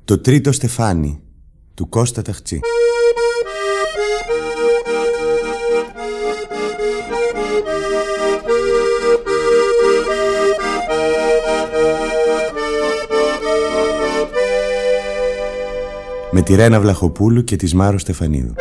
Το τρίτο στεφάνι του Κώστα Ταχτσή. Με τη Ρένα Βλαχοπούλου και τη Μάρο Στεφανίδου.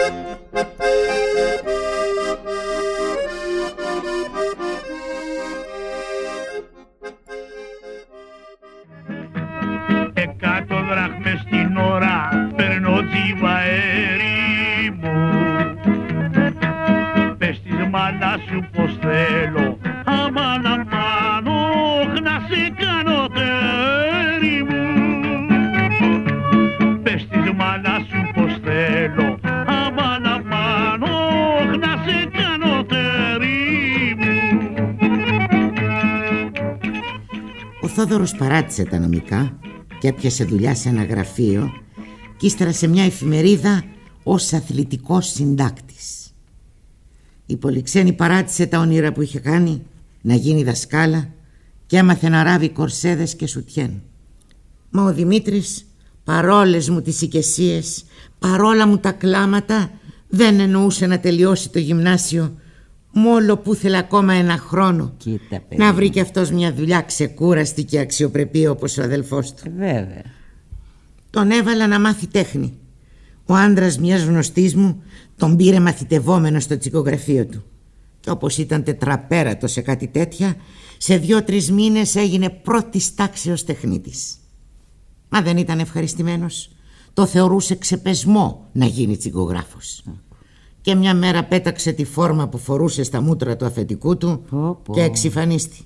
Ο Θόδωρος παράτησε τα νομικά και έπιασε δουλειά σε ένα γραφείο και ύστερα σε μια εφημερίδα ως αθλητικός συντάκτης. Η Πολυξένη παράτησε τα όνειρα που είχε κάνει, να γίνει δασκάλα, και έμαθε να ράβει κορσέδες και σουτιέν. Μα ο Δημήτρης, παρόλες μου τις οικεσίες, παρόλα μου τα κλάματα, δεν εννοούσε να τελειώσει το γυμνάσιο, μόλο που ήθελε ακόμα ένα χρόνο. Κοίτα, να βρει και αυτός μια δουλειά ξεκούραστη και αξιοπρεπή όπως ο αδελφός του. Βέβαια. Τον έβαλα να μάθει τέχνη. Ο άντρας μιας γνωστής μου τον πήρε μαθητευόμενο στο τσικογραφείο του. Και όπως ήταν τετραπέρατο σε κάτι τέτοια, σε 2-3 μήνες έγινε πρώτης τάξεως τεχνίτης. Μα δεν ήταν ευχαριστημένος. Το θεωρούσε ξεπεσμό να γίνει τσικογράφος. Και μια μέρα πέταξε τη φόρμα που φορούσε στα μούτρα του αφεντικού του και εξυφανίστη.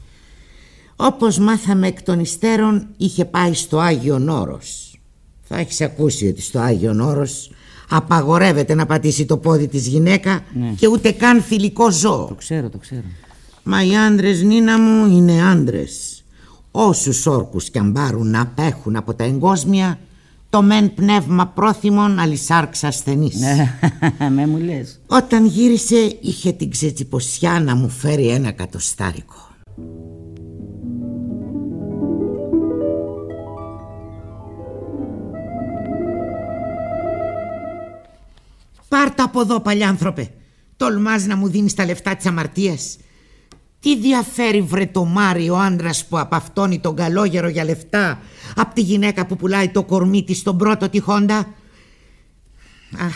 Όπως μάθαμε εκ των υστέρων, είχε πάει στο Άγιον Όρος. Θα έχεις ακούσει ότι στο Άγιον Όρος απαγορεύεται να πατήσει το πόδι της γυναίκα, ναι, και ούτε καν θηλυκό ζώο. Το ξέρω. Μα οι άντρες, Νίνα μου, είναι άντρες. Όσους όρκους κι αν πάρουν να απέχουν από τα εγκόσμια, το μεν πνεύμα πρόθυμον αλυσάρξ ασθενής. Με μου λες. Όταν γύρισε είχε την ξετσιποσιά να μου φέρει 1 εκατοστάρικο. Πάρ' από εδώ, παλιάνθρωπε. Τολμάς να μου δίνεις τα λεφτά της αμαρτίας? Τι διαφέρει βρε το Μάρι ο άντρας που απαυτώνει τον καλόγερο για λεφτά απ' τη γυναίκα που πουλάει το κορμί της στον πρώτο τη Χόντα? Αχ,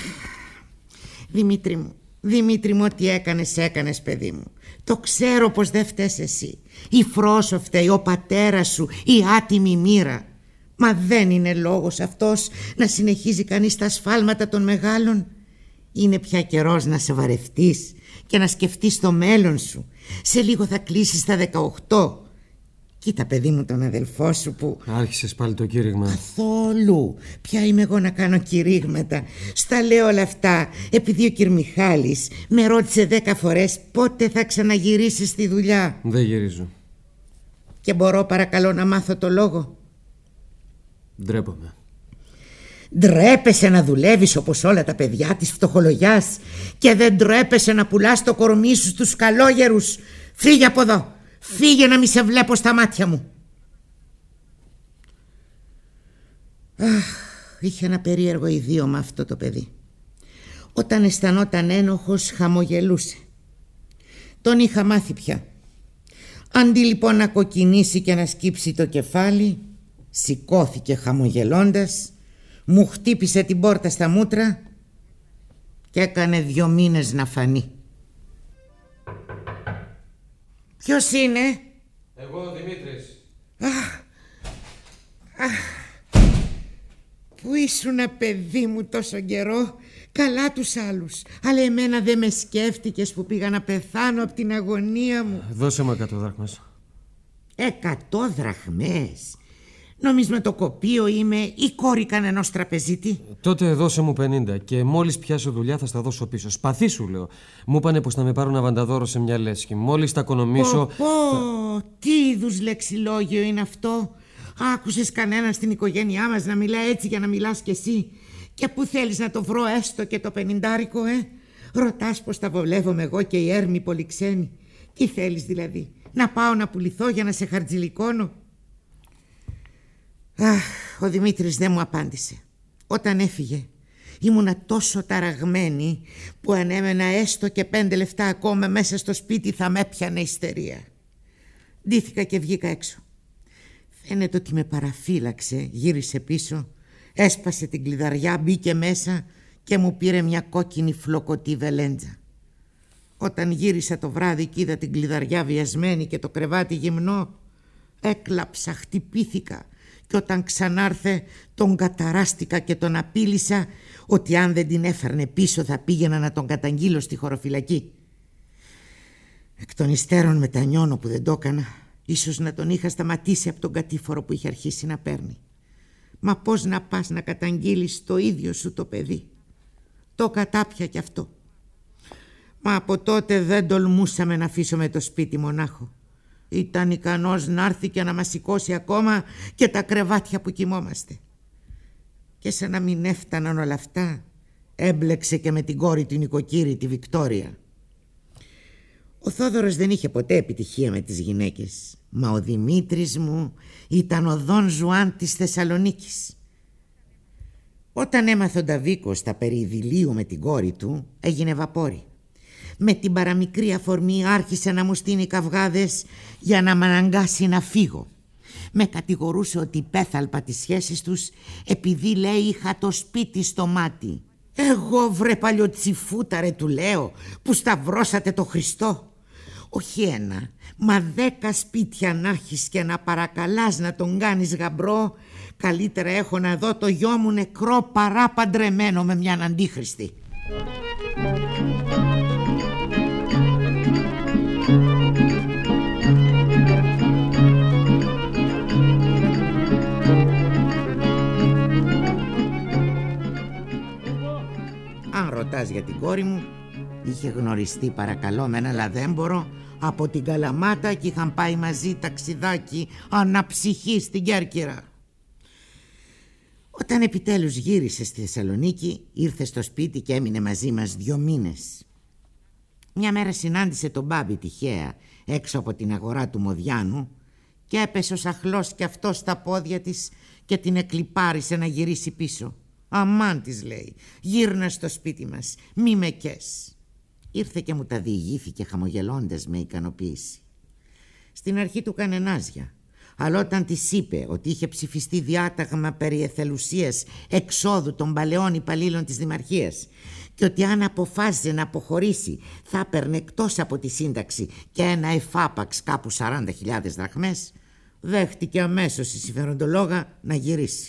Δημήτρη μου, ό,τι έκανες παιδί μου. Το ξέρω πως δεν φταίς εσύ. Η Φρόσο φταίει, ο πατέρας σου, η άτιμη μοίρα. Μα δεν είναι λόγος αυτός να συνεχίζει κανείς τα σφάλματα των μεγάλων. Είναι πια καιρός να σε βαρευτείς και να σκεφτείς το μέλλον σου. Σε λίγο θα κλείσεις τα 18. Κοίτα παιδί μου τον αδελφό σου που... Άρχισες πάλι το κήρυγμα. Καθόλου. Ποια είμαι εγώ να κάνω κηρύγματα? Στα λέω όλα αυτά επειδή ο κυρ Μιχάλης με ρώτησε 10 φορές πότε θα ξαναγυρίσεις στη δουλειά. Δεν γυρίζω. Και μπορώ παρακαλώ να μάθω το λόγο? Ντρέπομαι. Ντρέπεσαι να δουλεύεις όπως όλα τα παιδιά της φτωχολογιάς και δεν ντρέπεσαι να πουλάς το κορμί σου στους καλόγερους? Φύγε από εδώ. Φύγε να μη σε βλέπω στα μάτια μου. Είχε ένα περίεργο ιδίωμα αυτό το παιδί. Όταν αισθανόταν ένοχος χαμογελούσε. Τον είχα μάθει πια. Αντί λοιπόν να κοκκινήσει και να σκύψει το κεφάλι, σηκώθηκε χαμογελώντας, μου χτύπησε την πόρτα στα μούτρα και έκανε 2 μήνες να φανεί. Ποιος είναι? Εγώ ο Δημήτρης. Πού ήσουνα παιδί μου τόσο καιρό? Καλά τους άλλους, αλλά εμένα δεν με σκέφτηκες που πήγα να πεθάνω από την αγωνία μου? Δώσε μου 100 δραχμές. 100 δραχμές? Νομισματοκοπείο είμαι ή κόρη κανενός τραπεζίτη? Τότε δώσε μου 50 και μόλις πιάσω δουλειά θα στα δώσω πίσω. Σπαθί σου λέω. Μου είπανε πως να με πάρουν αβανταδόρο σε μια λέσχη. Μόλις τα οικονομήσω... Τι είδους λεξιλόγιο είναι αυτό? Άκουσες κανέναν στην οικογένειά μας να μιλά έτσι για να μιλάς κι εσύ? Και πού θέλεις να το βρω έστω και το 50? Ρωτάς πως τα βολεύομαι εγώ και η Έρμη Πολυξένη? Τι θέλεις δηλαδή? Να πάω να πουληθώ για να σε χαρτζηλικώνω? Αχ, ο Δημήτρης δεν μου απάντησε. Όταν έφυγε ήμουνα τόσο ταραγμένη που αν έμενα έστω και 5 λεπτά ακόμα μέσα στο σπίτι θα με έπιανε ιστερία. Ντύθηκα και βγήκα έξω. Φαίνεται ότι με παραφύλαξε, γύρισε πίσω, έσπασε την κλειδαριά, μπήκε μέσα και μου πήρε μια κόκκινη φλοκωτή βελέντζα. Όταν γύρισα το βράδυ και είδα την κλειδαριά βιασμένη και το κρεβάτι γυμνό, έκλαψα, χτυπήθηκα και όταν ξανάρθε τον καταράστηκα και τον απείλησα ότι αν δεν την έφερνε πίσω θα πήγαινα να τον καταγγείλω στη χωροφυλακή. Εκ των υστέρων μετανιώνω που δεν το έκανα. Ίσως να τον είχα σταματήσει από τον κατήφορο που είχε αρχίσει να παίρνει. Μα πώς να πας να καταγγείλεις το ίδιο σου το παιδί? Το κατάπια κι αυτό. Μα από τότε δεν τολμούσαμε να αφήσουμε το σπίτι μονάχο. Ήταν ικανός να έρθει και να μας σηκώσει ακόμα και τα κρεβάτια που κοιμόμαστε. Και σαν να μην έφταναν όλα αυτά, έμπλεξε και με την κόρη του νοικοκύρη, τη Βικτόρια. Ο Θόδωρος δεν είχε ποτέ επιτυχία με τις γυναίκες, μα ο Δημήτρης μου ήταν ο Δον Ζουάν της Θεσσαλονίκης. Όταν έμαθε ο Νταβίκος τα περί ειδηλίου με την κόρη του, έγινε βαπόρι. Με την παραμικρή αφορμή άρχισε να μου στείνει καυγάδες για να με αναγκάσει να φύγω. Με κατηγορούσε ότι υπέθαλπα τις σχέσεις τους επειδή, λέει, είχα το σπίτι στο μάτι. Εγώ, βρε παλιοτσιφούταρε, του λέω, που σταυρώσατε το Χριστό. Όχι ένα, μα 10 σπίτια να έχεις και να παρακαλάς να τον κάνεις γαμπρό, καλύτερα έχω να δω το γιο μου νεκρό παρά παντρεμένο με μιαν αντίχριστη. Αν ρωτάς για την κόρη μου, είχε γνωριστεί παρακαλώ με ένα λαδέμπορο από την Καλαμάτα και είχαν πάει μαζί ταξιδάκι αναψυχή στην Κέρκυρα. Όταν επιτέλους γύρισε στη Θεσσαλονίκη, ήρθε στο σπίτι και έμεινε μαζί μας 2 μήνες. Μια μέρα συνάντησε τον Μπάμπη τυχαία έξω από την αγορά του Μοδιάνου και έπεσε ο σαχλός κι αυτό στα πόδια της και την εκλιπάρισε να γυρίσει πίσω. «Αμάν», της λέει, «γύρνα στο σπίτι μας, μη με κες». Ήρθε και μου τα διηγήθηκε χαμογελώντας με ικανοποίηση. Στην αρχή του κανενάζια, αλλά όταν της είπε ότι είχε ψηφιστεί διάταγμα περί εθελουσίας εξόδου των παλαιών υπαλλήλων της Δημαρχίας και ότι αν αποφάσιζε να αποχωρήσει θα έπαιρνε εκτός από τη σύνταξη και ένα εφάπαξ κάπου 40.000 δραχμές, δέχτηκε αμέσως η συμφεροντολόγα να γυρίσει.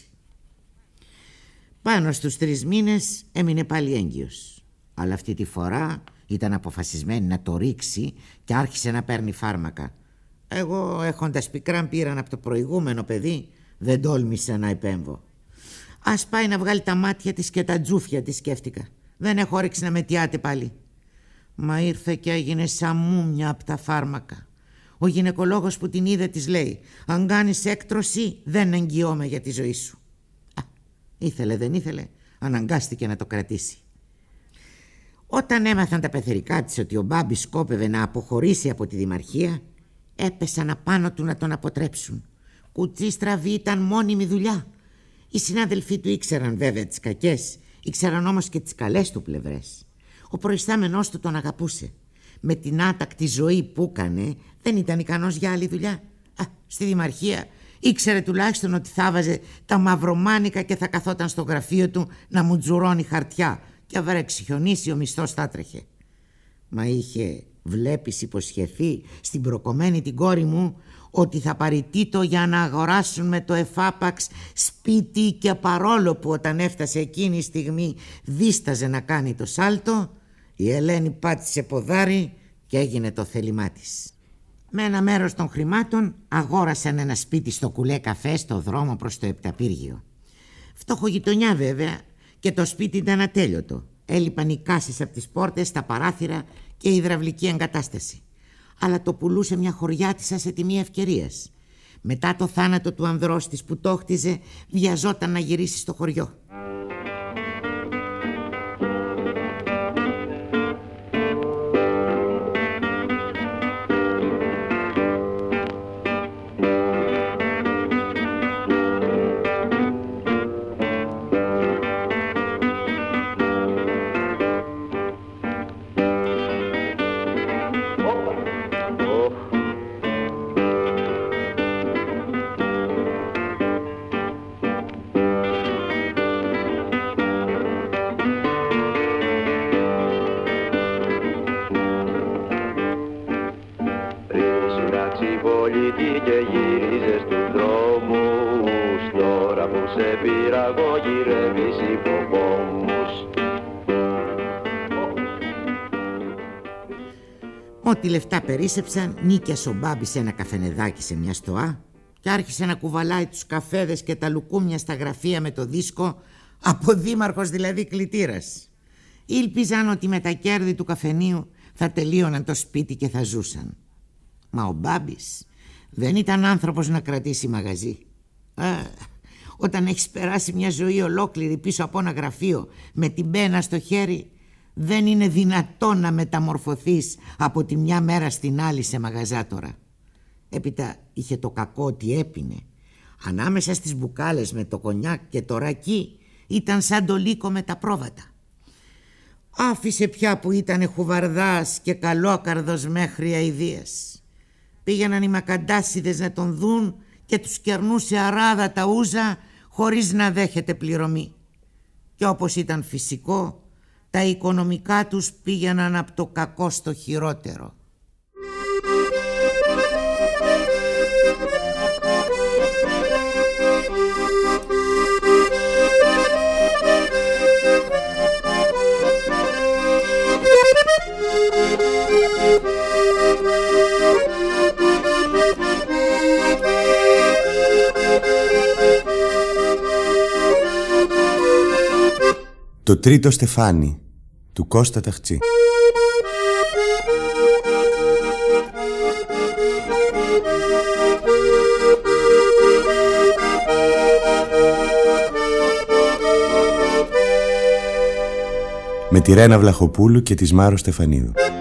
Πάνω στους 3 μήνες έμεινε πάλι έγκυος, αλλά αυτή τη φορά ήταν αποφασισμένη να το ρίξει και άρχισε να παίρνει φάρμακα. Εγώ, έχοντας πικράν πήραν από το προηγούμενο παιδί, δεν τόλμησα να επέμβω. Ας πάει να βγάλει τα μάτια της και τα τζούφια της, σκέφτηκα. Δεν έχω όρεξη να μετιάται πάλι. Μα ήρθε και έγινε σαν μούμια από τα φάρμακα. Ο γυναικολόγος που την είδε της λέει: «Αν κάνεις έκτρωση δεν εγγυώμαι για τη ζωή σου». Ήθελε δεν ήθελε, αναγκάστηκε να το κρατήσει. Όταν έμαθαν τα πεθερικά της ότι ο Μπάμπης σκόπευε να αποχωρήσει από τη Δημαρχία, έπεσαν απάνω του να τον αποτρέψουν. Κουτσί στραβή ήταν μόνιμη δουλειά. Οι συνάδελφοί του ήξεραν βέβαια τις κακές, ήξεραν όμως και τις καλές του πλευρές. Ο προϊστάμενός του τον αγαπούσε. Με την άτακτη ζωή που έκανε, δεν ήταν ικανός για άλλη δουλειά. Στη Δημαρχία ήξερε τουλάχιστον ότι θα βάζε τα μαυρομάνικα και θα καθόταν στο γραφείο του να μου τζουρώνει χαρτιά και αβρέξει χιονίσει ο μισθός θα τρέχε. Μα είχε, βλέπεις, υποσχεθεί στην προκομμένη την κόρη μου ότι θα παραιτήτω για να αγοράσουν με το εφάπαξ σπίτι, και παρόλο που όταν έφτασε εκείνη η στιγμή δίσταζε να κάνει το σάλτο, η Ελένη πάτησε ποδάρι και έγινε το θέλημά της. Με ένα μέρος των χρημάτων αγόρασαν ένα σπίτι στο Κουλέ Καφέ στο δρόμο προς το Επταπύργιο. Φτωχογειτονιά βέβαια, και το σπίτι ήταν ατέλειωτο. Έλειπαν οι κάσεις από τις πόρτες, τα παράθυρα και η υδραυλική εγκατάσταση. Αλλά το πουλούσε μια χωριάτισσα σε τιμή ευκαιρίας. Μετά το θάνατο του ανδρός της που το χτίζε, βιαζόταν να γυρίσει στο χωριό. πολιτή και γύριζες τους δρόμους. Τώρα που σε πήρα εγώ γυρεύεις υποπόμους. Ό,τι λεφτά περίσσεψαν, νίκιασε ο Μπάμπης σε ένα καφενεδάκι σε μια στοά και άρχισε να κουβαλάει τους καφέδες και τα λουκούμια στα γραφεία με το δίσκο, από δήμαρχος δηλαδή κλητήρας. Ήλπιζαν ότι με τα κέρδη του καφενείου θα τελείωναν το σπίτι και θα ζούσαν. Μα ο Μπάμπης δεν ήταν άνθρωπος να κρατήσει μαγαζί. Όταν έχεις περάσει μια ζωή ολόκληρη πίσω από ένα γραφείο με την πένα στο χέρι, δεν είναι δυνατόν να μεταμορφωθείς από τη μια μέρα στην άλλη σε μαγαζάτορα. Έπειτα είχε το κακό ότι έπινε. Ανάμεσα στις μπουκάλες με το κονιάκ και το ρακί ήταν σαν το λύκο με τα πρόβατα. Άφησε πια που ήταν χουβαρδάς και καλόκαρδος μέχρι αηδίας. Πήγαιναν οι μακαντάσιδες να τον δουν και τους κερνούσε αράδα τα ούζα χωρίς να δέχεται πληρωμή. Και όπως ήταν φυσικό, τα οικονομικά τους πήγαιναν από το κακό στο χειρότερο. Το τρίτο στεφάνι του Κώστα Ταχτσή. Με τη Ρένα Βλαχοπούλου και της Μάρο Στεφανίδου.